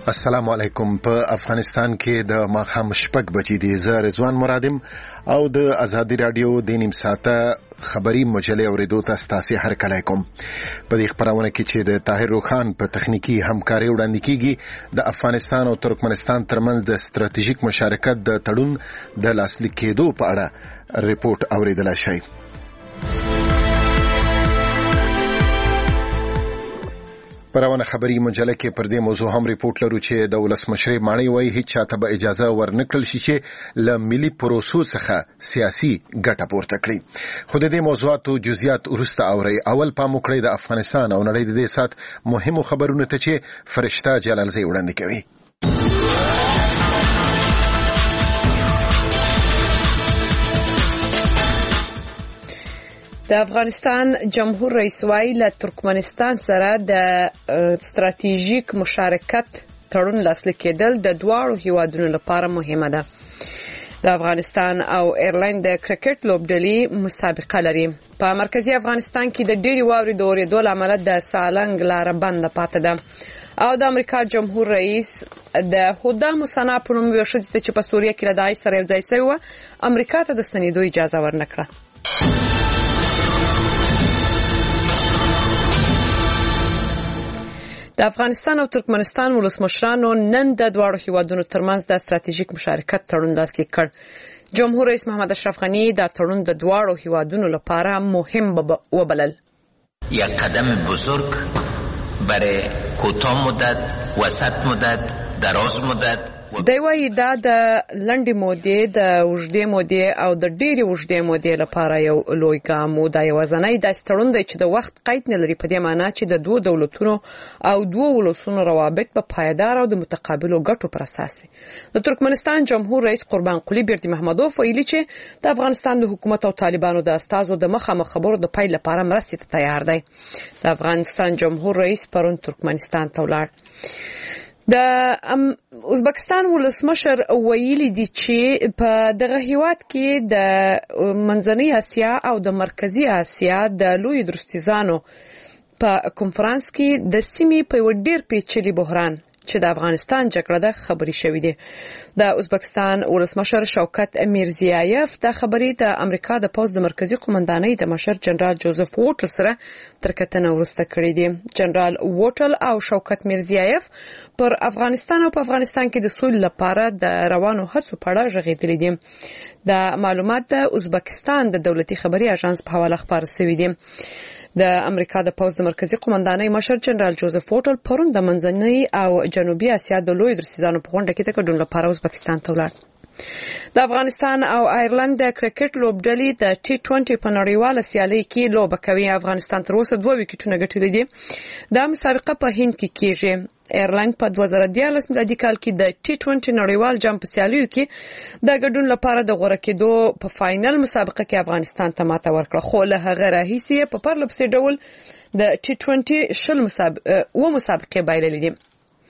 السلام علیکم. په افغانستان کې د ماښام شپږ بجې دي. زه رضوان مرادم او د ازادي رادیو د نیم ساعته خبری مجلې اوریدو ته ستاسو هرکلی کوم. په دې خبرونه کې چې د طاهر روخان په تخنیکی همکاري وړاندې کیږي د افغانستان او ترکمنستان ترمنځ د ستراتیژیک مشارکت د تړون د لاسلیک کېدو په اړه ریپورت اوریدل شي. پرونه خبری مجله کې پر دې موضوع هم ریپورت لرو چې د ولسمشر ماڼۍ وایي هیڅ چاته به اجازه ورنکړل شي چې له ملي پروسو څخه سیاسي ګټه پورته کړي. خو د دې موضوعاتو جزئیات ورسته اوري. اول پام وکړئ د افغانستان او نړۍ د دې سات مهمو خبرونو ته چې فرشته جلالزی وړاندې کوي. د افغانستان جمهور رئیس وایي له ترکمنستان سره د ستراتیژیک مشارکت تړون لاسلیک کېدل د دواړو هیوادونو لپاره مهمه ده. د افغانستان او ایرلند د کرکټ لوبډلې مسابقه لري. په مرکزی افغانستان کې د ډېری واورې د اورېدو له امله د سالنګ لاره بنده پاتې ده او د امریکا جمهور رئیس د هدام سنا په نوم یو شخص چې په سوریه کې له داعش سره یو ځای شوی و امریکا ته د ستنېدو اجازه ورنکړه. د افغانستان او ترکمنستان ولسمشرانو نن د دواړو هیوادونو ترمنځ د ستراتیژیک مشارکت تړون لاسلیک کړ. جمهور رئیس محمد اشرف غنی دا تړون د دواړو هیوادونو لپاره مهم وبلل. یک قدم بزرگ برای کوتاه مدت، وسط مدت، دراز مدت. دی وايي دا د لنډې مودې د اوږدې مودې او د ډېرې اوږدې مودې لپاره یو لوی ګام و. دا یوازینی داسې تړون دی چې د وخت قید نه لري، په دې معنی چې د دوه دولتونو او دوه ولسونو روابط په پایدار او د متقابلو ګټو پر اساس وي. د ترکمنستان جمهور رئیس قربان قلی بیردی محمدوف ویلي چې د افغانستان د حکومت او طالبانو د استازو د مخامخ خبرو د پیل لپاره مرستې ته تیار دی. د افغانستان جمهور رئیس پرون ترکمنستان ته ولاړ. د ازبکستان ولسمشر ویلي دی چې په دغه هیواد کې د منځنۍ اسیا او د مرکزی اسیا د لوی درستیزانو په کنفرانس کې د سیمې په ډیر پیچلي بحران چې د افغانستان جګړه ده خبري شوې دي. د ازبکستان ولسمشر شوکت میرزیایف د خبرې د امریکا د پوز د مرکزی قومندانۍ د مشر جنرال جوزف ووټل سره تر کتنه ورسته کړې دي. جنرال ووټل او شوکت میرزیایف پر افغانستان او په افغانستان کې د سولې لپاره د روانو هڅو په اړه غږېدلي دي. د معلومات د ازبکستان د دولتي خبري اژانس په حواله خبر شوی دي. د امریکا د پوز د مرکزی قومندانۍ مشر جنرال جوزف ووټل پرون د منځنۍ او جنوبي اسیا د لوی درستیزانو په غونډه کې د ګډون لپاره ازبکستان ته ولاړ. د افغانستان او ایرلند د کرکټ لوبډلې د T20 په نړیواله سیالۍ کې لوبه کوي. افغانستان تر اوسه 2 وکټونه ګټلي دي. دا مسابقه په هند کې کیږي. ایرلند په 2014 میلادي کال کې د T20 نړیوال جام په سیالیو کې د ګډون لپاره د غوړه کېدو په فائنل مسابقه کې افغانستان ته ماته ورکړه، خو له هغه راهیسې په پرلپسې ډول د T20 شل مسابقې بایللې دي.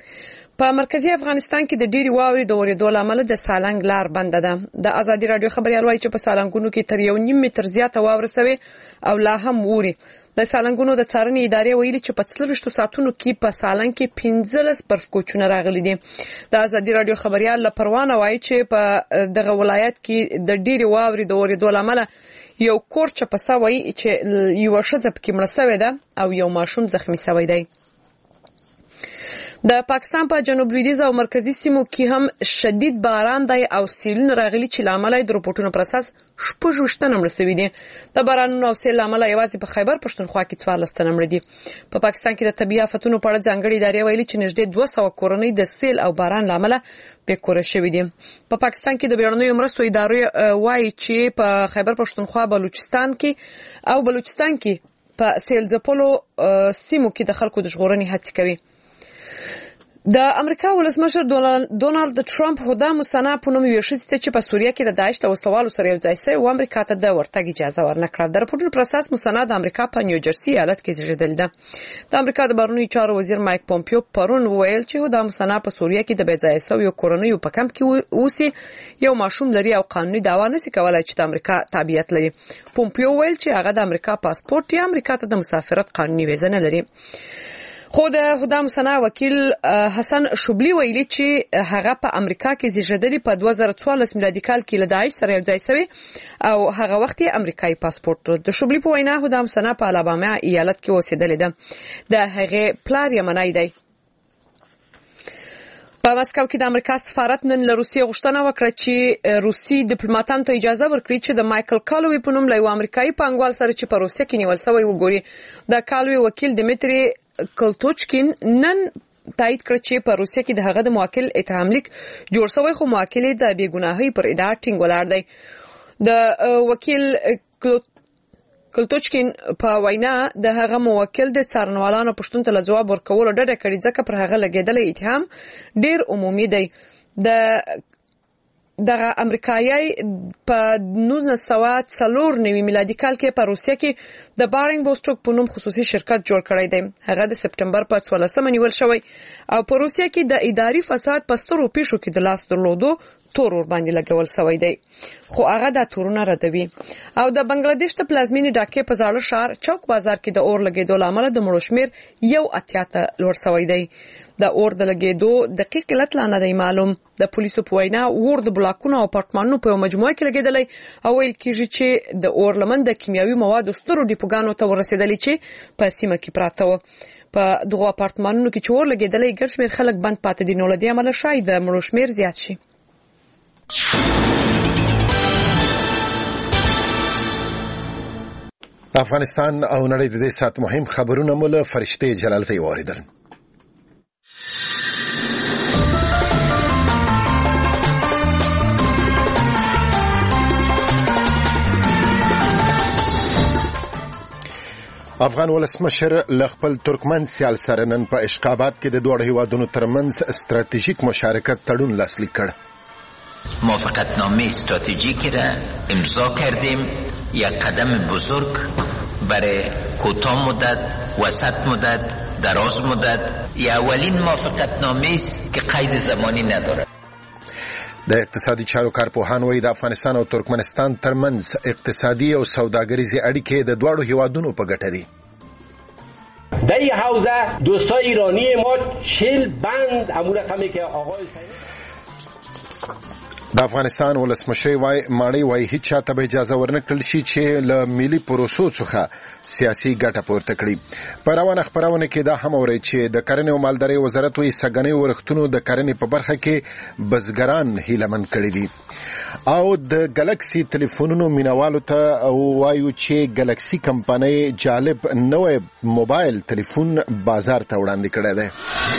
په مرکزی افغانستان کې د ډېری واورې د اورېدو له امله د سالنګ لار بنده ده. د ازادي رادیو خبريال وایي چې په سالنګونو کې تر 1.5 متر زیاته واوره سوي او لا هم ووري. د سالنګونو د څارنې ادارې ویلي چې په 24 ساعتونو کې په سالنګ کې 15 برف کوچونه راغلي دي. د ازادي رادیو خبريال لپروانه وایي چې په دغه ولایت کې د ډېری واورې د اورېدو له امله یو کور چپسا وایي چې یو ښځه پکې مړه شوې ده او یو ماشوم زخمی شوی دی. د پاکستان په جنوب لویدیځ او مرکزی سیمو کې هم شدید باران دی او سیلونه راغلي چې لامل د رپورټونو پر اساس 26 تنه مړه شوي دي. د بارانونو او سیل لامل یوازې په خیبر پښتونخوا کې 14 تنه مړه دي. په پاکستان کې د طبيعي آفتونو په اړه ځانګړي ادارې ویلي چې نږدې 200 کورنۍ د سیل او باران لامل بیکوره شوي دي. په پاکستان کې د بیړنیو مرستو ادارې وایي چې په خیبر پښتونخوا بلوچستان کې په سیل ځپلو سیمو کې د خلکو د ژغورنې هڅې کوي. د امریکا ولسمشر ډونالد ټرمپ هدام سنا په نوم یو شخص چې په سوریه کې د داعش د وسوالو سره یو ځای شوی و امریکا ته د ورتګ اجازه ورنکړه. د رپورټونو پر اساس مسنا د امریکا په نیوجرسي ایالت کې زیږیدل ده. د امریکا د بهرنیو چارو وزیر مایک پومپیو پرون ویل چې هدام سنا په سوریه کې د بې ځای شویو کورنیو په کمپ کې اوسي، یو ماشوم لري او قانوني دعوا نشي کولای چې د امریکا تابعیت لري. پومپیو ویل چې هغه د امریکا پاسپورت یا امریکا ته د مسافرت قانوني ویزه نه لري. خو د هدام صنع وکیل حسن شبلی ویلي چې هغه په امریکا کې زیږیدلی په 2014 میلادي کال کې له داعش سره یو ځای شوی او هغه وخت یې امریکایي پاسپورت د شبلی په وینا هدام صنع په الاباما ایالت کې اوسېدلی ده د هغه پلار یمنی دی. په مسکو کې د امریکا سفارت نن له روسیې غوښتنه وکړه چې روسي ډیپلوماټانو ته اجازه ورکړي چې د مایکل کالوی په نوم له یو امریکایي پانګوال سره چې په روسیه کې نیول شوی وګوري. د کالوی وکیل دمیتری کلتوچکین نن تایید کړ چې په روسیه کې د هغه د موکل اتهام لیک جوړ شوی خو موکل د بیګناهۍ پر ادعا ټینګ ولاړ دی. د وکیل کلتوچکین په وینا د هغه موکل د څارنوالانو پښتون ته جواب ورکول ډډه کړې ځکه پر هغه لګیدل اتهام ډیر عمومي دی. دغه امریکایي په 1994 میلادي کال کې په روسیه کې د بارینګ بوستوک په نوم خصوصي شرکت جوړ کړی دی. هغه د سپټمبر په 14 نیول شوی او په روسیه کې د اداري فساد په سترو پیښو کې د لاس درلودو تور ور باندې لګول شوی دی خو هغه د تورونه ردوي. او د بنگلاديش ته پلازمینی ډاکې په زاړه ښار چوک بازار کې د اور لګیدو لامل د مړو شمیر 1 ته لوړ شوی دی. د اور د لګیدو دقیق علت لا نه دی معلوم. د پولیسو په وینا اور د بلاکونو او اپارتمانونو په مجموعه کې لګیدلی او ویل کېږي چې د اور لمن د کیمیاوي موادو سترو ډیپوګانو ته ورسېدلی چې په سیمه کې پراته و. په دغه اپارتمانونو کې چې اور لګیدلی ګڼ شمېر خلک بند پاتې دي نو له دې امله شاید د مړو شمیر زیات شي. افغانستان او نړۍ د دې سات مهم خبرونه مول فرشته جلالزی واردل. افغان ولسمشر ل خپل ترکمن سیال سره نن په اشقابات کې د دوه هیوادونو ترمنځ استراتیژیک مشارکت تړون لاسلیک کړ. موافقتنامه استراتژیکی را امضا کردیم. یک قدم بزرگ برای کوتاه مدت، وسط مدت، دراز مدت. این اولین موافقتنامه است که قید زمانی ندارد. د اقتصادي چارو کارپوهان وایي د افغانستان او ترکمنستان ترمنځ اقتصادي او سوداګریزي اړیکې د دوه هیوادونو په ګټه دي. در این حوزه دوستان ایرانی ما 40 بند همون رقمی که آقای د افغانستان ولسمشر وای ماړی وای هیڅ چاته به اجازه ورنکړل شي چې له ملي پروسو څخه سیاسي ګټه پورته کړي. په روانه خبرونه کې دا هم اوري چې د کرنې او مالدارۍ وزارت وایي سګنې ورښتونو د کرنې په برخه کې بزګران هیلمن کړي دي. او د ګلکسي ټلیفونونو مینوالو ته وایو چې ګلکسي کمپنۍ جالب نوې موبایل ټلیفون بازار ته وړاندې کړی دی.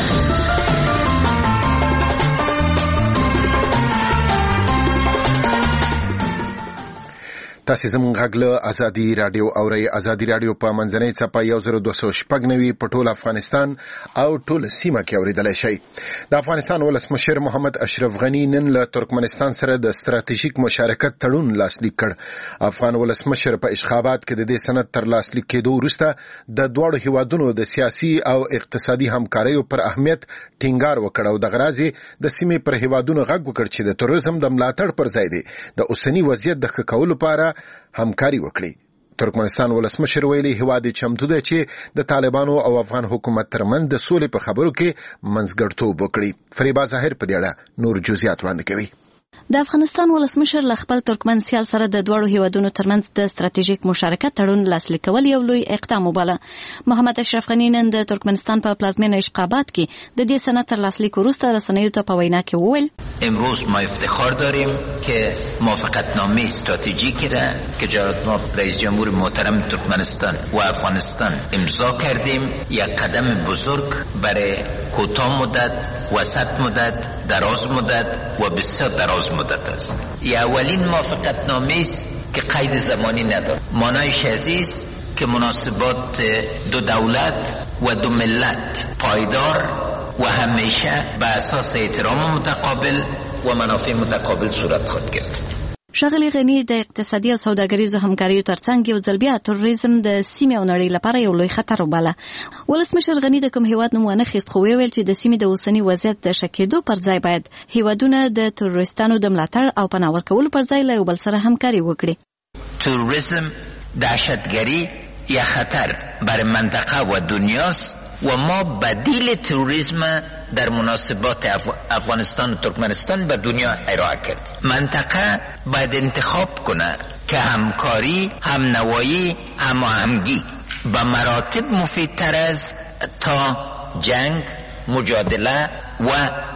تاسو زموږ غږ له ازادي رادیو اورئ. ازادي رادیو په منځنۍ څپه 1296 په ټول افغانستان او ټول سیمه کې اوریدلای شئ. د افغانستان ولسمشر محمد اشرف غنی نن له ترکمنستان سره د ستراتیژیک مشارکت تړون لاسلیک کړ. افغان ولسمشر په اشخابات کې د دې سند تر لاسلیک کېدو وروسته د دوه هیوادونو د سیاسي او اقتصادي همکاریو پر اهمیت ټینګار وکړ او د غرازي د سیمې پر هیوادونو غږ وکړ چې د تروریزم د ملاتړ پر ځای دی د اوسنی وضعیت د ښه کولو لپاره همکاري وکړي. ترکمنستان ولسمشر ویلي هیواد چمتو دی چې د طالبانو او افغان حکومت ترمنځ د سولې په خبرو کې منځګړیتوب وکړي. فریبا ظاهر په دې اړه نور جزئیات وړاندې کوي. د افغانستان ولسمشر له خپل ترکمن سیال سره د دوه هیوادونو ترمنځ د ستراتیژیک مشارکت تړون لاسلیک کول یو لوی اقدام وباله. محمد اشرف غنی نن د ترکمنستان په پلازمینه اشقابات کې د دې سند تر لاسلیک وروسته رسنیو ته په وینا کې وویل امروز ما افتخار داریم که موافقتنامه استراتژیکی را که جناب رئیس جمهور محترم ترکمنستان و افغانستان امضا کردیم یک قدم بزرگ برای کوتاه مدت، وسط مدت، دراز مدت و بسیار دراز مدت است. این اولین موافقتنامه است که قید زمانی ندارد. معنایش است که مناسبات دو دولت و دو ملت پایدار و همیشه به اساس احترام متقابل و منافع متقابل صورت خواهد گرفت. ښاغلي غني د اقتصادي او سوداګریزو همکاریو ترڅنګ یو ځل بیا تروریزم د سیمې او نړۍ لپاره یو لوی خطر وباله. ولسمشر غني د کوم هیواد نوم ونه خیست خو ویل چې د سیمې د اوسني وضعیت د ښه کېدو پر ځای باید هیوادونه د تروریستانو د ملاتړ او پناه ورکولو پر ځای له یو بل سره همکاري وکړي. تروریزم، دهشتګري یک خطر بر منطقه و دنیاست و ما بدیل تروریسم در مناسبات افغانستان و ترکمنستان به دنیا ارائه کردیم. منطقه باید انتخاب کنه که همکاری، همنوایی، هماهنگی به مراتب مفیدتر از تا جنگ، مجادله و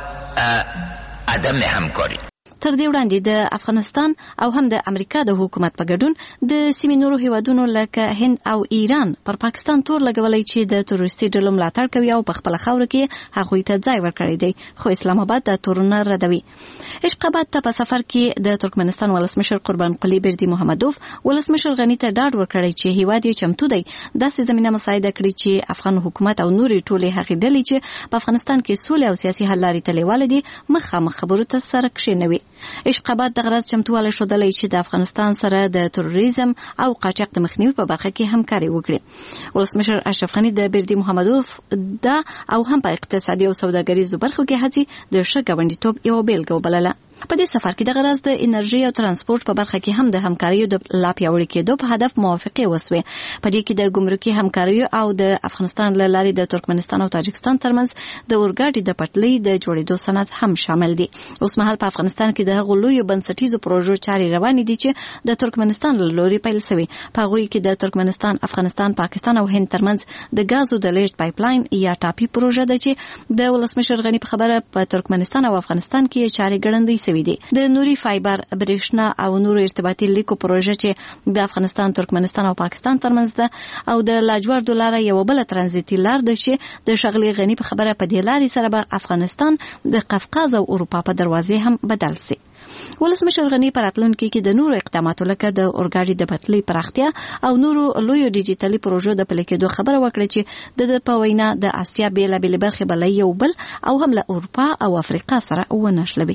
عدم همکاری. تر دې وړاندې د افغانستان او هم د امریکا د حکومت په ګډون د سیمې نورو هیوادونو لکه هند او ایران پر پاکستان تور لګولای چې د تروریستي ډلو ملاتړ کوي او په خپل خاور کې هغوی ته ځای ورکړی دی، خو اسلام آباد د تورونه ردوي. اشقاباد ته په سفر کې د ترکمنستان ولسمشر قربان قلی بردی محمدوف ولسمشر غنی ته ډاډ ورکړی چې هیواد یې چمتو دی داسې زمینه مساعده کړي چې افغان حکومت او نوري ټولې هغې ډلې چې په افغانستان کې سولې او سیاسي حل لارې ته لیواله دي مخامخ خبرو ته سره کښېنوي. اشقاباد دغه ورځ چمتوالی ښودلی چې د افغانستان سره د تروریزم او قاچاق د مخنیوي په برخه کې همکاري وکړي. ولسمشر اشرف غنی د بردی محمدوف دا او هم په اقتصادي او سوداګریزو برخو کې هڅې د ښه ګاونډیتوب یوه بیلګه وبلله. په دې سفر کې دغه ورځ د انرژي او ترانسپورت په برخه کې هم د همکاریو د لا پیاوړي کېدو په هدف موافقې وسوې. په دې کې د ګمرکي همکاریو او د افغانستان له لارې د ترکمنستان او تاجکستان ترمنځ د اورګاډي د پټلۍ د جوړېدو سند هم شامل دي. اوس مهال په افغانستان کې د هغو لویو بنسټیزو پروژو چارې روانې دي چې د ترکمنستان له لوري پیل شوي. په هغوی کې د ترکمنستان، افغانستان، پاکستان او هند ترمنځ د ګازو د لیږد پایپلاین یا ټاپي پروژه ده چې د ولسمشر غنی په خبره په ترکمنستان او افغانستان کې چارې ګړندۍ شوي دي. د نوري فایبر، برېښنا او نورو ارتباطي لیکو پروژه چې د افغانستان، ترکمنستان او پاکستان ترمنځ ده او د لاجوردو لاره یوه بله ترانزیتي لار ده چې د ښاغلي غني په خبره په دې لارې سره به افغانستان د قفقاز او اروپا په دروازې هم بدل سي. ولسمشر غنی په راتلونکي کې د نورو اقداماتو لکه د اورګاډي د پټلۍ پراختیا او نورو لویو ډیجیټلي پروژو د پلي کېدو خبره وکړه چې د په وینا د اسیا بېلابېلې برخې به له یو بل او هم له اروپا او افریقا سره ونښلوي.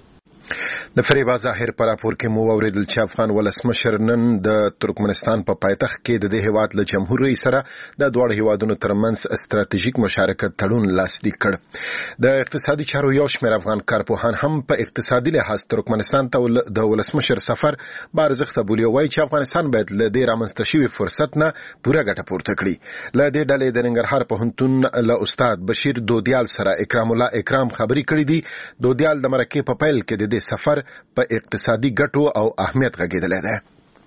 د فریبا ظاهر پر راپور کې مو اوریدل چې افغان ولسمشر نن د ترکمنستان په پایتخت کې د دې هیواد له جمهور رئیس سره د دواړو هیوادونو ترمنځ ستراتیژیک مشارکت تړون لاسلیک کړ. د اقتصادي چارو یو شمېر افغان کارپوهان هم په اقتصادي لحاظ ترکمنستان ته د ولسمشر سفر بارزښته بولي او وایي چې افغانستان باید له دې رامنځته شوي فرصت نه پوره ګټه پورته کړي. له دې ډلې د ننګرهار پوهنتون له استاد بشیر دودیال سره اکرام الله اکرام خبرې کړې دي. دودیال د مرکې په پیل کې د سفر په اقتصادي ګټو او اهمیت غږیدلی دی.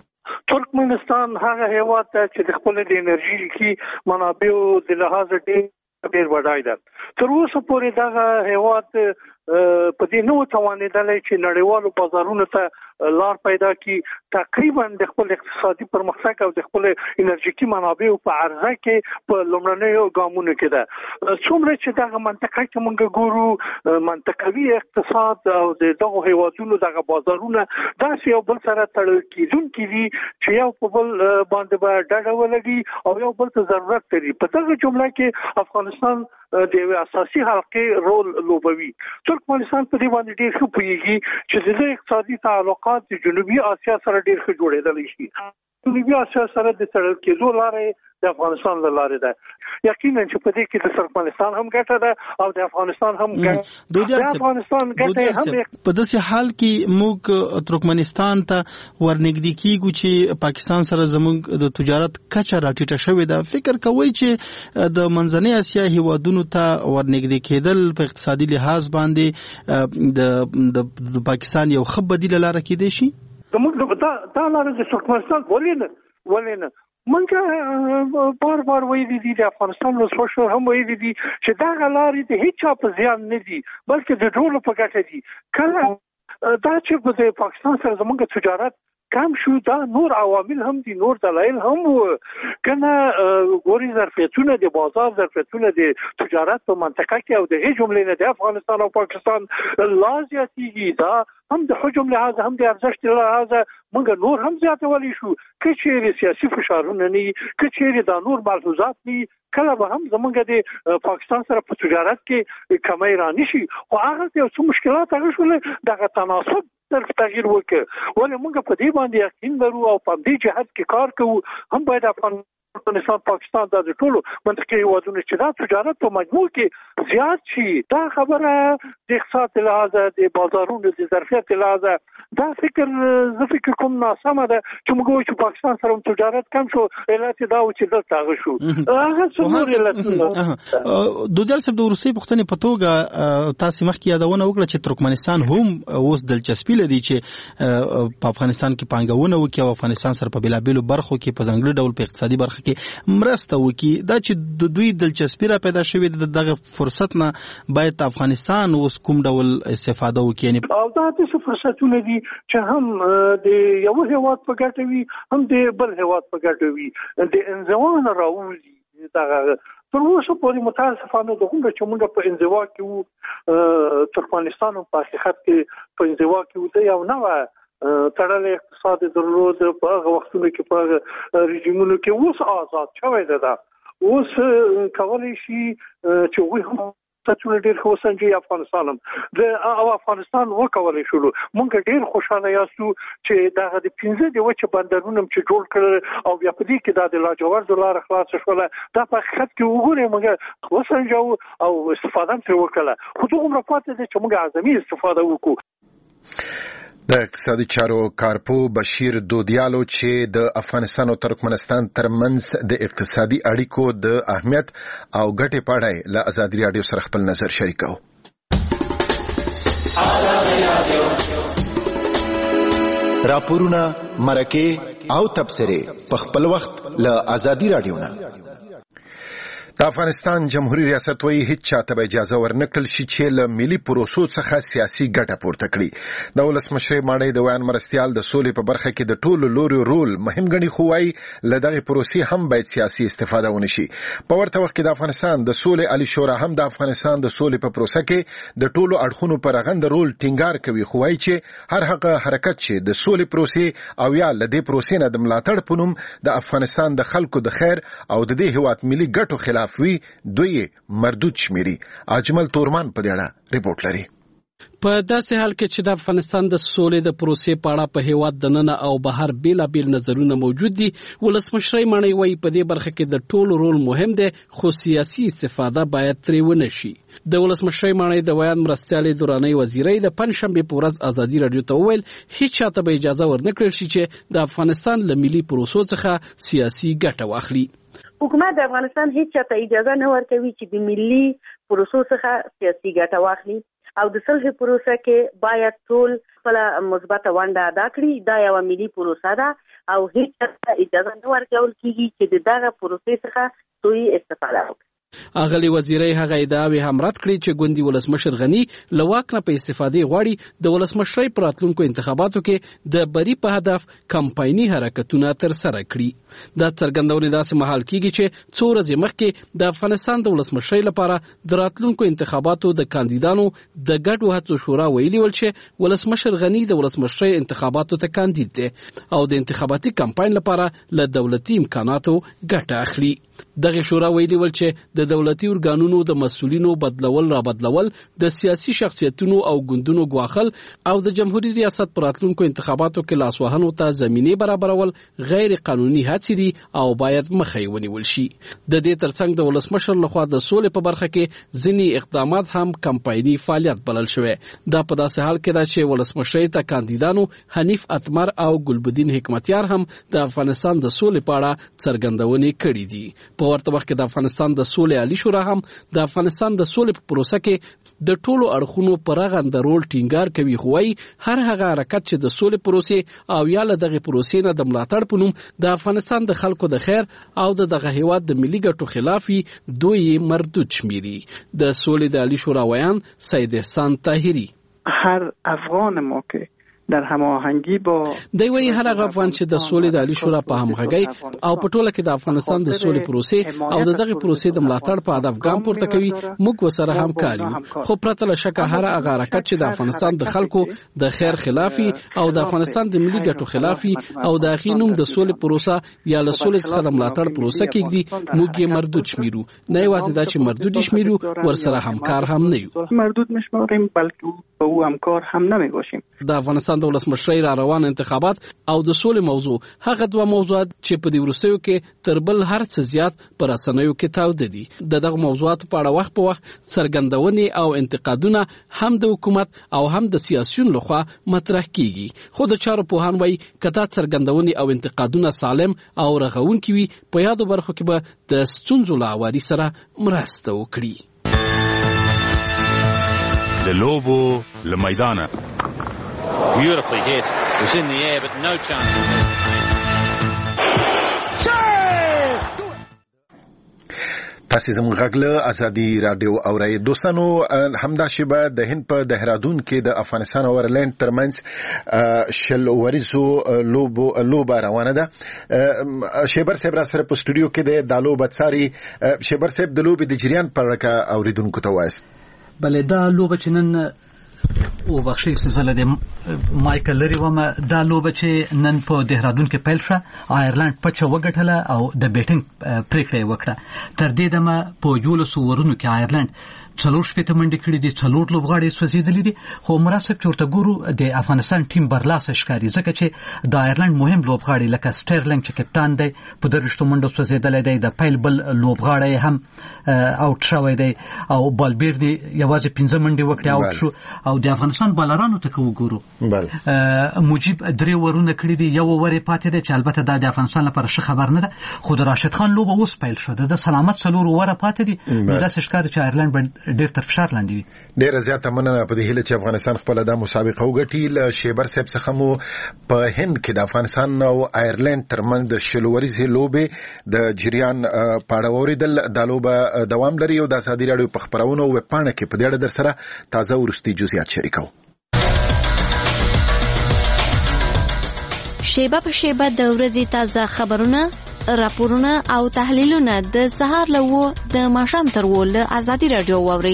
ترکمنستان هغه هیواد چې د خپل د انرژي منابعو د لحاظ ډېر وډای ده. تر اوسه پورې دغه هیواد په دې نو توانېدلی چې نړیوالو بازارونو ته لار پیدا کی تقریبا د خپل اقتصادي پرمختګ او د خپل انرژیکي منابعو په عرضه کې په لومړنیو ګامونو کې ده. څومره چې دغه منطقه کې موږ ګورو منطقوي اقتصاد او دغه هیوادونو دغه بازارونه داسې یو بل سره تړل کېدونکي دي چې یو په بل باندې به ډډه ولګي او یو بل ته ضرورت لري. په دغه جمله کې افغانستان د یو اساسي حلقې رول لوبوي. ترکمنستان په دې باندې ډېر ښه پوهیږي چې د اقتصادي تعلقات د جنوبي اسیا سره ډېر ښه جوړېدلی شي. جنوبي اسیا سره د تړل کېدو لارې د افغانستان له لارې ده. یقینا چې په دې کې د ترکمنستان هم ګټه ده او د افغانستان هم ګټه. د افغانستان ګټه هم په داسې حال کې موږ ترکمنستان ته ورنږدې کیږو چې پاکستان سره زموږ د تجارت کچه راټیټه شوې ده. فکر کوئ چې د منځنۍ اسیا هیوادونو ته ورنږدې کېدل په اقتصادي لحاظ باندې د پاکستان یو ښه بدیله لاره کېدای شي؟ زموږ دا لاره د ترکمنستان ولې نه منګه بار ویلي دي د افغانستان ولسمشر هم ویلي دي چې دغه لارې د هیڅ چا په زیان نه دي بلکې د ټولو په ګټه دي. کله دا چې د پاکستان سره زموږ تجارت کم شو دا نور عوامل هم دي، نور دلایل هم کنه ګوري ظرفیتونه د بازار ظرفیتونه د تجارت په منطقه کې او د هیڅ جملې نه د افغانستان او پاکستان لا زیاتېږي. دا هم د حجم لحاظ هم د ارزښت لحاظ موږ نور هم زیاتولی شو. که چیرې سیاسي فشارونه نه وي، که چیرې دا نور ملحوظات نه وي، کله به هم زموږ د پاکستان سره په تجارت کې کمی رانشي. خو هغه یو څه مشکلات هغه شول دغه تناسب طرف تغییر وکړ. ولې موږ په دې باندې یقین لرو او په دې جهت کې کار کوو هم باید افغان افغانستان پاکستان د ټولو منطقي هیوادونو چې دا تجارت په مجموع کې زیات شي دا خبره د اقتصاد لحاظه د بازارونو د ظرفیت لحاظه دا فکر کوم ناسمه ده چې موږ وایو چې پاکستان سره تجارت کم شو علت دا و چې دلته هغه شو هغه څومره علتونه دودل سب د روسي پښتنې په توګه تاسو مخکې یادونه وکړه چې ترکمنستان هم اوس دلچسپي لري چې په افغانستان کې پانګونه وکړي او افغانستان سره په بلابلو برخو کې په ځانګړي ډول په اقتصادي برخه کې مرسته وکړي دا چې د دوی دلچسپي را پیدا شوې دغه فرصت نه باید افغانستان اوس کوم ډول استفاده وکړي او دا د فرصتونه دي چې هم د یو هیواد په ګټه وي هم د بل هیواد په ګټه وي د انزوا راوځي دا تر اوسه پورې متاسفانه د کومه چې موږ په انزوا کې وو ترکمنستان په حقیقت کې په انزوا کې وو یو نوې تړلې اقتصاد درلود په هغه وختونو کې په رژیمونو کې اوس آزاد شوی ده اوس کولای شي چې وي هم تاسو ډیر خو څنګه افغانستان د افغانستان وکولای شو مونږ ډیر خوشاله یاستو چې دا د 15 د وچه بندرونو چې جوړ کړ او بیا په دې کې د لاجوړ دلار خلاص شول دا په حقیقت کې وګورئ موږ وسنجو او استفاده تر وکړه خو دومره پاتې چې موږ اعظمي استفاده وکړو د اقتصادي چارو کارپو بشیر دودیالو چې د افغانستان او ترکمنستان ترمنځ د اقتصادي اړیکو د اهمیت او ګټې په اړه له ازادي رادیو سره خپل نظر شریکاو. راپورونه مرکه او تبصره په خپل وخت له ازادي رادیو نه. د افغانستان جمهوریت ریاست وایي هیڅ چاته به اجازه ورنکړل شي چې له ملي پروسو څخه سیاسي ګټه پورته کړي. د ولسمشر ماڼۍ د ویان مرستیال د سولې په برخه کې د ټولو لوري رول مهم ګڼي خو وایي له دغه پروسې هم باید سیاسي استفاده ونشي. په ورته وخت کې د افغانستان د سولې عالی شورا هم د افغانستان د سولې په پروسه کې د ټولو اړخونو پر غند رول ټینګار کوي خو وایي چې هر هغه حرکت چې د سولې پروسې او یا له دې پروسې نه د ملاتړ په نوم د افغانستان د خلکو د خیر او د دې هیواد ملي ګټو خلاف وی دوی مردود شمیري. اجمل تورمان په دې اړه ریپورت لري. په داسې حال کې چې د افغانستان د سولې د پروسې په اړه په هیواد دننه او بهر بیلابیل نظرونه موجود دي ولسمشر ماڼۍ وایي په دې برخه کې د ټولو رول مهم دی خو سیاسي استفاده باید ترې ونه شي. د ولسمشر ماڼۍ د ویان مرستیالې دوراني وزیرۍ د پنځشنبه په ورځ ازادي رادیو ته وویل هیڅ چاته به اجازه ورنکړل شي چې د افغانستان له ملي پروسو څخه سیاسي ګټه واخلي. حکومت د افغانستان هیڅ چاته اجازه نه ورکوي چې د ملي پروسو څخه سیاسي ګټه واخلي او د صلح پروسه کې باید ټول خپل مثبت ونډه ادا کړي. دا یو ملي پروسه ده او هیڅ چاته اجازه نه ورکول کیږي چې دغه پروسې څخه دوی استفاده وکړي. اغلی وزیرای هغه ادعاوې هم رد کړې چې ګوندی ولسمشر غنی له واک نه په استفادې غواړي د ولسمشرۍ پر راتلونکو انتخاباتو کې د بری په هدف کمپایني حرکتونه تر سره کړي. دا څرګندونه داسې مهال کیږي چې څو ورځې مخکې د افغانستان د ولسمشرۍ لپاره د راتلونکو انتخاباتو د کاندیدانو د ګډو هڅو شورا ویلي ول چې ولسمشر غنی د ولسمشرۍ انتخاباتو ته کاندید دی او د انتخاباتي کمپاین لپاره له دولتي امکاناتو ګټه اخلي. دغه شورا ویلي ول چې د دولتي ارګانونو د مسؤلینو بدلول د سیاسي شخصیتونو او ګوندونو غواخل او د جمهوریت ریاست پر راتلونکو انتخاباتو کې لاسوهنو ته زمینه برابرول غیر قانوني هڅې دي او باید مخې ونیول شي. د دې ترڅنګ د ولسمشر لخوا د سولې په برخه کې ځینی اقدامات هم کمپایني فعالیت بلل شوی. دا په داسې حال کې ده چې ولسمشرۍ ته کاندیدانو حنیف اتمر او ګلبدین حکمتیار هم د افغانستان د سولې په اړه څرګندونې کړې دي. په ورته وخت کې د افغانستان د سولې عالی شورا هم د افغانستان د سولې په پروسه کې د ټولو اړخونو پر غند رول ټینګار کوي خو وايي هر هغه حرکت چې د سولې پروسې او یا له دغه پروسې نه د ملاتړ په نوم د افغانستان د خلکو د خیر او دغه هیواد د ملي ګټو خلاف دوی مردود شمیري. د سولې د عالی شورا ویان سید احسان طاهری هر افغان ما که در هماهنگی با دی وی هر هغه افغان چې د سولې د عالی شورا په همغږي او په ټوله کې د افغانستان د سولې پروسې او دغه پروسې د ملاتړ په هدف ګام پورته کوي موږ وسره همکاري خو پرته له شک هر هغه حرکت چې د افغانستان د خلکو د خیر خلافي او د افغانستان د ملي ګټو خلافي او د اخینوم د سولې پروسه یا له سولې څخه د ملاتړ پروسه کېږي موږ یې مردود شمیرو. نه یوازې دا چې مردود شمیرو ورسره همکار هم نه یو مردود نشماریم بلکه به او همکار هم نمیباشیم. د افغانستان افغانستان د ولسمشرۍ را روان انتخابات او د سولې موضوع هغه دوه موضوعات چې په دې وروستیو کې تر بل هر څه زیات پر رسنیو کې تاوده دي. دغه موضوعات په اړه وخت په وخت څرګندونې او انتقادونه هم د حکومت او هم د سیاسيون لخوا مطرح کیږي. خو د چارو پوهان وایي کته څرګندونې او انتقادونه سالم او رغونکي وي په یادو برخو کې به د ستونزو له هواري سره مرسته وکړي. د لوبو له میدانه beautifully hit was in the air but no chance. تاسو زموږ غږ ازادي رادیو اورئ. دوستانو همدا شیبه د هند په دهرادون کې د افغانستان او ایرلند ترمنځ شل ورزو لوبه روانه ده. شیبر صاحب را سره په سټوډیو کې د دالو بڅاري. شیبر صاحب د لوبې د جریان پر راکا اوریدونکو ته وایي. بله دا لوبه چې نن او بخشي سلسله د مایکل لري ومه دا لوبه چې نن په دهرادون کې پیل شوه ایرلند پچه وګټله او د بیټینګ پریکړه وکړه. تر دې دمه په 11 ورونو کې ایرلند 4 شپته منډې کړې دي، 4 لوبغاړي سوځېدلې دي. خو مراسب چورته ګورو د افغانستان ټیم برلاسه ښکاري ځکه چې د ایرلند مهم لوبغاړي لکه سټرلینګ چې کپټان دی په 3 منډو سوځېدلې دی، د پیل بل لوبغاړي هم اوټ شوی دی او بالبیردي یوازې 15 منډې وکړې اوټ شو. او د افغانستان بالرانو ته وګورو مجيب 3 ورونه کړې دي، یو ورې پاتې دی چې البته دا د افغانستان لپاره ښه خبر نه ده. خو د راشد خان لوبه اوس پیل شو، د سلامت 4 وره پاتې دي. نو دا ښکاري چې ایرلند ډېر تر فشار لاندې وي. ډېر زیاته مننه په دې هیله چې افغانستان خپل د مسابقه وګټي. ل شیبر صاحب څخه مو په هند کې د افغانستان او ایرلند ترمنځ د شلوريزې لوبې د جریان پاړه اوریدل. د لوبه دوام لري او د ازادي رادیو په خبرونو او پاڼه کې په دې اړه در سره تازه ورستي جزئیات شریکو. شیبه په شیبه د ورځې تازه خبرونه، راپورونه او تحلیلونه د سهار له د ماښام تر ول ازادي رادیو واوري.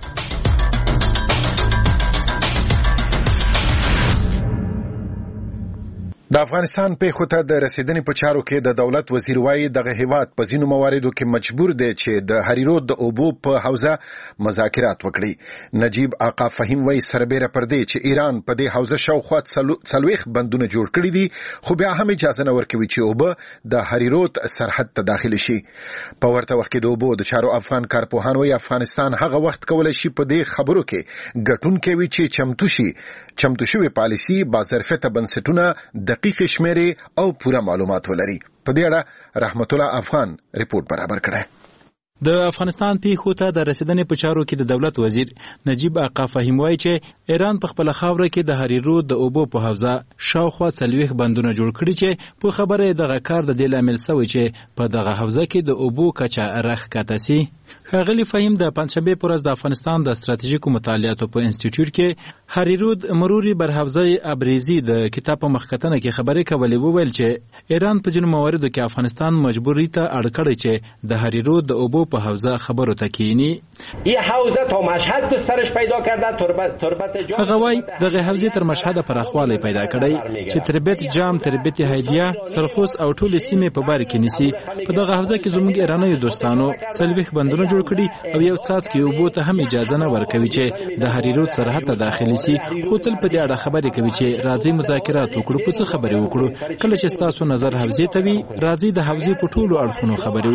د افغانستان په خوته د رسیدنې په چارو کې د دولت وزیر وایي دغه هیواد په ځینو مواردو کې مجبور دی چې د هریرود د اوبو په حوزه مذاکرات وکړي. نجیب آقا فهیم وایي سربېره پر دې چې ایران په دې حوزه شاوخوا 40 بندونه جوړ کړي دي، خو بیا هم اجازه نه ورکوي چې اوبه د هریرود سرحد ته داخل شي. په ورته وخت کې د اوبو د چارو افغان کارپوهان وایي افغانستان هغه وخت کولای شي په دې خبرو کې ګټونکی وي چې چمتو شوی پالیسي باظرفیت بنسټونه دقیق شمیرې او پوره معلومات ولري. په دې اړه رحمت الله افغان ریپورت برابر کړی. د افغانستان پیښو ته د رسیدنې په چارو کې د دولت وزیر نجیب آقا فهیم وایي چې ایران په خپل خاوره کې د هریرود د اوبو په حوزه شاوخوا 40 بندونه جوړ کړي چې په خبره دغه کار د دې لامل شوی چې په دغه حوزه کې د اوبو کچه راښکته سي. ښاغلي فهیم د پنځشنبه پر ورځ د افغانستان د ستراتیژیکو مطالعاتو په انسټیټیوټ کې هریرود مروري بر حوزه ابریزي د کتاب په مخکتنه کې خبرې کولې، وویل چې ایران په جنو مواردو کې افغانستان مجبوری ته اړ کړی چې د هریرود د اوبو په حوزه خبرو ته کینی. این حوزه تا مشهد گسترش پیدا کرده، تربت جام هغه وای دغه حوزه تر مشهد پراخوالی پیدا کړی چې تربت جام، تربت هیدیه، سرخوس او ټول سیمې په بار کې نیسی. په دغه حوزه کې زموږ ایراني دوستانو 40 بندونه جوړ کړي او یو څاڅکي اوبو ته هم اجازه نه ورکوي چې د هریرود سرحد ته داخلي سي. خو تل په دې اړه خبرې کوي چې راځي مذاکرات وکړو. په څه خبرې وکړو؟ کله چې تاسو نظر حوزه ته وي راځي د حوزه په ټولو اړخونو خبرې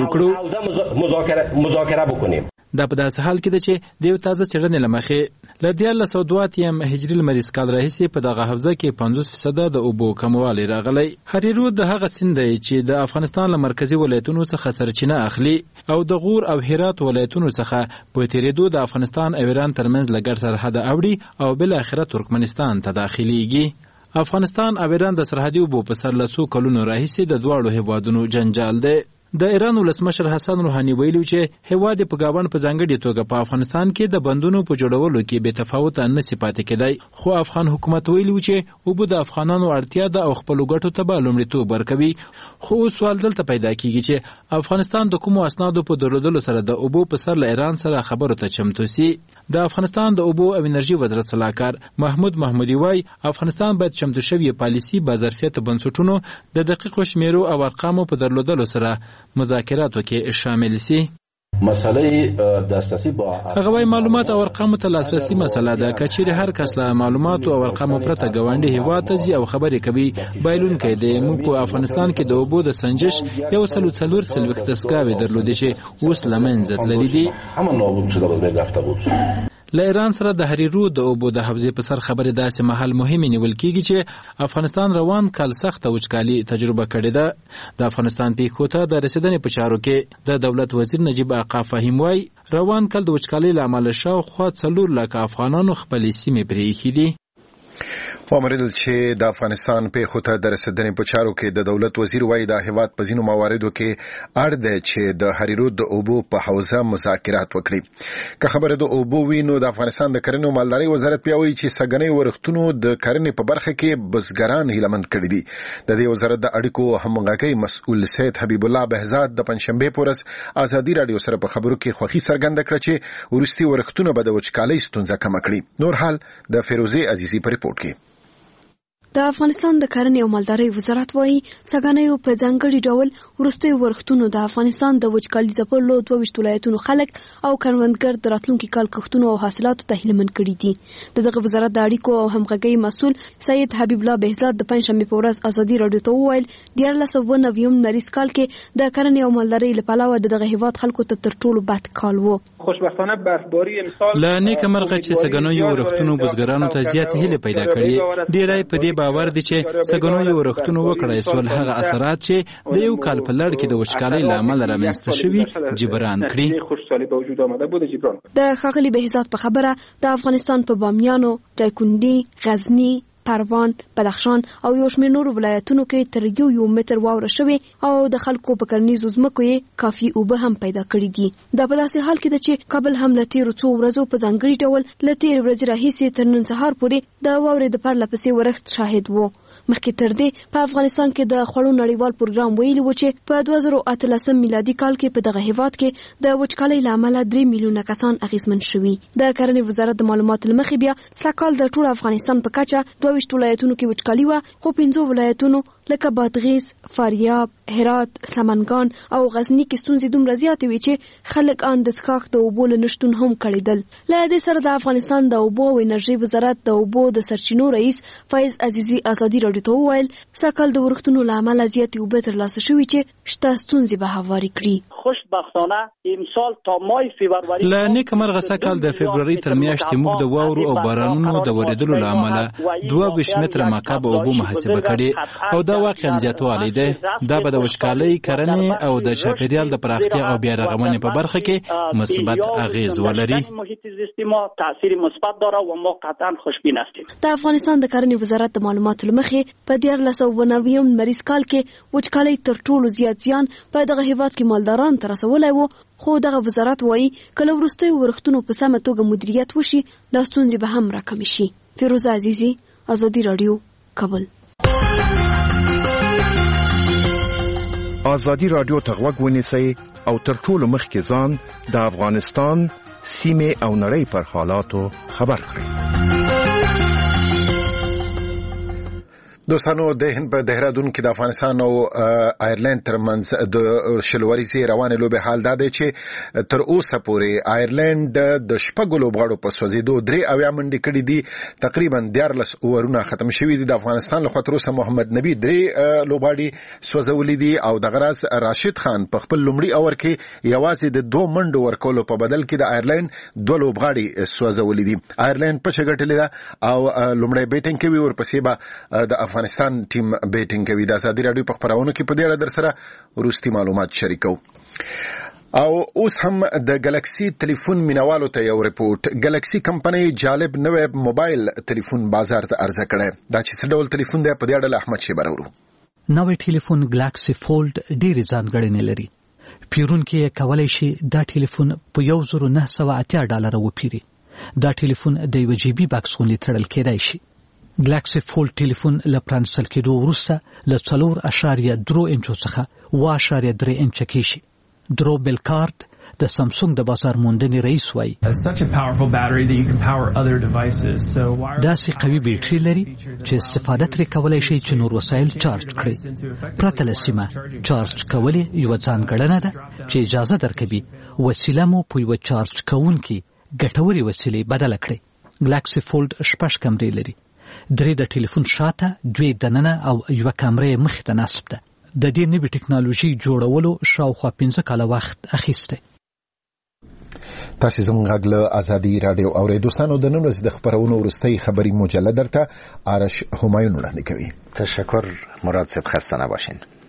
وکړو. مذاکره بکنیم. دا په داسې حال کې ده چې د یو تازه څېړنې له مخې له 1902 هجري لمریز کال راهیسې په دغه حوزه کې 50% د اوبو کموالی راغلی. هریرود د هغه سیند دی چې د افغانستان له مرکزي ولایتونو څخه سرچینه اخلي او د غور او هرات ولایتونو څخه په تیریدو د افغانستان او ایران ترمنځ له ګډ سرحد اوړي او بل اخره ترکمنستان ته داخليږي. افغانستان او ایران د سرحدي اوبو په سر له څو کلونو راهیسې د دواړو هیوادونو جنجال دی. د ایران ولسمشر حسن روحاني ویلي چې هیواد په گاوند په ځانګړي توګه په افغانستان کې د بندونو په جوړولو کې بې تفاوت نه سي پاتې کېدای. خو افغان حکومت ویلي چې اوبه د افغانانو اړتیا ده او خپل ګټو ته به لومړیتوب ورکوي. خو سوال دلته پیدا کیږي چې افغانستان د کومو اسنادو په درلودلو سره د اوبو په سر له ایران سره خبرو ته چمتو سي. د افغانستان د اوبو او انرژي وزارت صلاحکار محمود محمودي وای افغانستان باید چمتو شوی پالیسي باظرفیت بنسټونو د دقیقو شمیرو او ارقامو په درلودلو سره مذاکراتو کې شامل سي. مسئله دسترسی با هغه معلومات او ارقام ته لاسرسي مسله ده کچېر هر کس له معلومات او ارقام پرته غونډي هوا ته زی او خبرې کوي بایلون کې د مو په افغانستان کې د اوبو د سنجش یو سلور څلوخت تسکاوي درلودي چې اوس لمنځه تللی دي همه نابود شده بود رفته بود. له ایران سره د هریرو د اوبو د حوزې په سر خبرې داسې محل مهمه نیول کیږي چې افغانستان روان کال سخت وچکالي تجربه کړې ده. د افغانستان په کوټه د رسیدنې په چارو کې د دولت وزیر نجیب آقا فهیم وای روان کال د وچکالي لامل شاوخوا 4 لک افغانانو خپل سیمې پرېښې دي. ومرل چې د افغانستان په خوته د رسیدنې په چارو کې د دولت وزیر وای د هیواد په ځینو مواردو کې اړ دی چې د هریرو د اوبو په حوزه مذاکرات وکړي. که خبره د اوبو وینو د افغانستان د کرنې او مالدارۍ وزارت پیاوي چې سګنې ورښتونو د کرنې په برخه کې بزګران هیلمند کړي دي. د دې وزارت د اړیکو همغږي مسؤل سید حبیب الله بهزاد د پنځشنبه پورس ازادي رادیو سره په خبرو کې خوښي څرګنده کړه چې ورستي ورښتونه به د وچکالۍ ستونزه کم کړي. نور حال د فیروزه عزیزی په ریپورت کې. د افغانستان د کرنې او مالدارۍ وزارت وایي سګنیو په ځانګړي ډول ورستي ورښتونو د افغانستان د وچکالي ځپلو 22 ولایتونو خلک او کروندګر د راتلونکي کال کښتونو او حاصلاتو ته هیلمن کړي دي. دغه وزارت د اړیکو او همغږي مسؤل سید حبیب الله بهزاد د پنځشنبه په ورځ ازادي رادیو ته وویل د 1990 نریس کال کې د کرنې او مالدارۍ لپاره دغه هیواد خلکو ته تر ټولو بد کال وو. خوشبختانه برفباری امسال لا نیک مرغه چې سګنیو ورښتونو بزګرانو ته زیات هیله پیدا کړي. ډیرای په دې باور دي چې سګنیو ورښتونو وکړای سول هغه اثرات چې د یو کال په لړ کې د وچکالۍ لامل رامنځته شوي جبران کړي. د ښاغلي بهزاد په خبره د افغانستان په بامیانو، دایکنډي، غزني، پروان، بدخشان او یو شمېر نور ولایتونو کې تر 1 متر واوره شوې او د خلکو په کرنیزو ځمکو یې کافي اوبه هم پیدا کړې دي. دا په داسې حال کې ده چې کابل هم له تیرو 2 ورځو په ځانګړي ډول له تیرې ورځې راهیسې تر نن سهار پورې د واورې د پرله پسې ورښت شاهد وو. مخکې تر دې په افغانستان کې د خوړو نړیوال پروګرام ویلي و چې په 2018 میلادي کال کې په دغه هیواد کې د وچکالۍ لامل 3 میلیونه کسان اغیزمن شوي. د کرنې وزارت د معلوماتو لمخې بیا سکهال د ټول افغانستان په کچه 22 ولایتونو کې وچکالي و، خو 15 ولایتونو لکه بادغیس، فاریاب، هرات، سمنګان او غزنی کې ستونزې دومره زیاتې وي چې خلک ان د څښاک د اوبو له نشټون هم کړیدل. له دې سره د افغانستان د اوبو او انرژي وزارت د اوبو د سرچینو رئیس فیض عزیزی ازادي رادیو ته وویل سکهال د ورښتونو له امله زیاتې اوبه ترلاسه شوي چې شته ستونزې به هوارې کړي. خوشبختانه امسال تا مای فبرवरी لا نیک مرغه سکهال د فبرवरी تر میاشتې موږ د واورو او بارانونو د ورېدلو له امله 22 متره مکعب اوبه محاسبه کړي او دا واقعا زیاتوالی دی. دا به د وچکالۍ، کرنې او د چاپیریال د پراختیا او بیا رغونې په برخه کې مثبت اغیز ولري. د افغانستان د کرنې وزارت د معلوماتو لمخې په 1990 مریض کال کې وچکالۍ تر ټولو زیات زیان په دغه هیواد کې مالداران تر رسولای وو، خو دغه وزارت وایي کله وروستیو ورښتونو په سمه توګه مدیریت وشي دا ستونزې به هم راکمې شي. فیروزه عزیزی، ازادي رادیو، کابل. ازادي رادیو ته غوږ ونیسئ او تر ټولو مخکې ځان د افغانستان سیمه او نړۍ پر حالاتو خبر کړئ. دوستانو د هند په دهرادون کې د افغانستان او آیرلند ترمنځ د شلوريزي روانه لوبه حال ده چې تر اوسه پورې آیرلند د شپږ لوبغاړو په سوځیدو 3 اویا منډې کړې دي. تقریبا 14 اورونه ختم شوي دي. د افغانستان له خوا تر اوسه محمد نبی 3 لوبغاړي سوځولې دي او د غراس راشد خان په خپل لومړي اور کې یوازې د 2 منډو ورکولو په بدل کې د آیرلند 2 لوبغاړي سوځولې دي. آیرلند په شګټلې ده او لومړی بیټینګ کوي ورپسې به د افغانستان ټیم بیټینګ کوي. د ازادي رادیو په خبرونو کې په دې اړه در سره وروستي معلومات شریکو. او اوس هم د ګلکسي ټلیفون مینوالو ته یو ریپورت. ګلکسي کمپنۍ جالب نوې موبایل ټلیفون بازار ته عرضه کړه. دا چې څه ډول ټلیفون دی په دې اړه احمد شیبر اورو. نوې ټلیفون ګلکسي فولډ ډېرې ځانګړنې لري. پیرونکي کولای شي دا ټلیفون په $1980 وپیري. دا ټلیفون د 1 GB بکس غوندې تړل کېدای شي. ګلکسي فولډ ټلیفون له پرانسل کېدو وروسته له 4.3 انچو څخه 1.3 انچه کېږي. دروبل کارت د سامسونګ د بازار موندنې رئیس وایي دا سي قوي بیټري لري چې استفاده ترې کولای شي چې نور وسایل چارج کړي پرته له سیمه چارج کول یو ځانګړنه ده چې اجازه درکوي وسیله مو په یو چارج کوونکی ګټوري وسیلې بدل کړي ګلاکسي فولډ 6 کمرې لري 3 د ټلیفون شاته 2 دننه او یو کمرې مخ ته نصب ده د دې نوې ټکنالوژي جوړولو شاوخوا 15 کاله وخت اخیسته تاسو زموږ غږ له ازادي رادیو اوریدو سنو د نن ورځې د خبرونو ورستۍ خبری مجله درته آرش همایون وړاندې کوي. تشکر مراد صاحب، خسته نباشین.